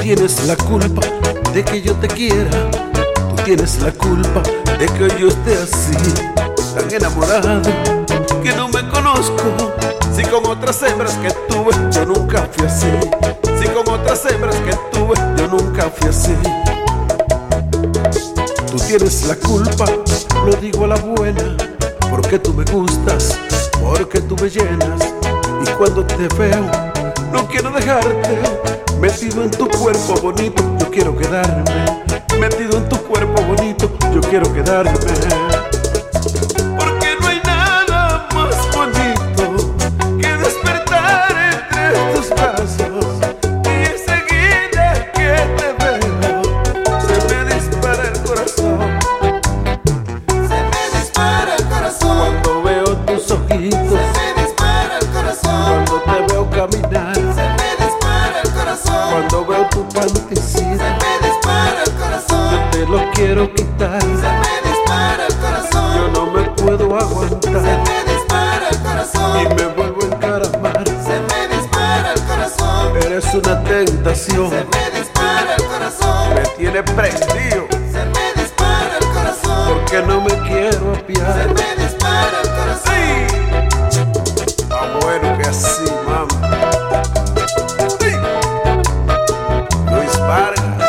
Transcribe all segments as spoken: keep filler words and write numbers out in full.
tienes la culpa de que yo te quiera. Tú tienes la culpa de que yo esté así, tan enamorado que no me conozco. Si con otras hembras que tuve yo nunca fui así. Si con otras hembras que tuve yo nunca fui así. Tú tienes la culpa, lo digo a la buena, porque tú me gustas, porque tú me llenas. Y cuando te veo no quiero dejarte. Metido en tu cuerpo bonito yo quiero quedarme. Metido en tu cuerpo bonito yo quiero quedarme. Porque no hay nada más bonito que despertar entre tus brazos. Y enseguida que te veo se me dispara el corazón. Se me dispara el corazón. Cuando veo tus ojitos, se me dispara el corazón. cuando te veo caminar, se me dispara el corazón. cuando veo tu panticita, se me dispara el corazón. yo te lo quiero quitar. Se me dispara el corazón. Yo no me puedo aguantar. Se me dispara el corazón. Y me vuelvo a encaramar. Se me dispara el corazón. Eres una tentación. Se me dispara el corazón. Me tiene prendido. Se me dispara el corazón. Porque no me quiero apiar. Se me dispara el corazón. Sí. Ah, bueno que así, mamá. Sí. Luis Vargas.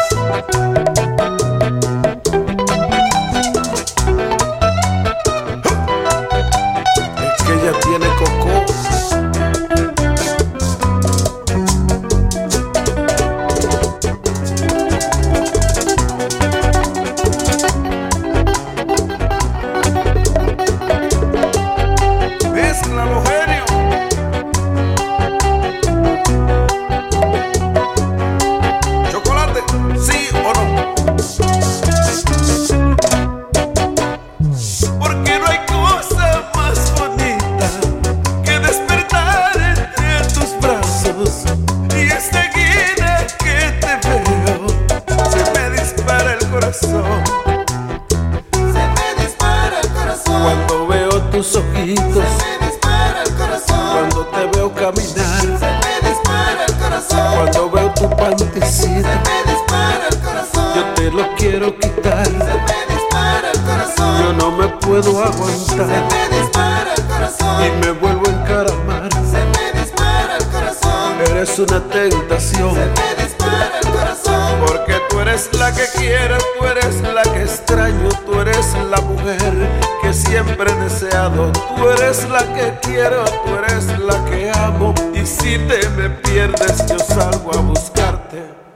Es que ella tiene coco. Mézclalo, genio. Chocolate, ¿sí o no? Porque no hay cosa más bonita que despertar entre tus brazos. Y enseguida que te veo se me dispara el corazón. Se me dispara el corazón. Cuando veo tus ojitos, Se me dispara el corazón. cuando te veo caminar, Se me dispara el corazón. cuando veo tu panticita, Se me dispara el corazón. yo te lo quiero quitar. Se me dispara el corazón. Yo no me puedo Se aguantar. me dispara el corazón. Y me vuelvo a encaramar. Se me dispara el corazón. Eres una tentación. Se me dispara el corazón. Porque tú eres la que quiero, tú eres la que extraño, tú eres la mujer que siempre he deseado. Tú eres la que quiero, tú eres la que amo. Y si te me pierdes yo salgo a buscarte.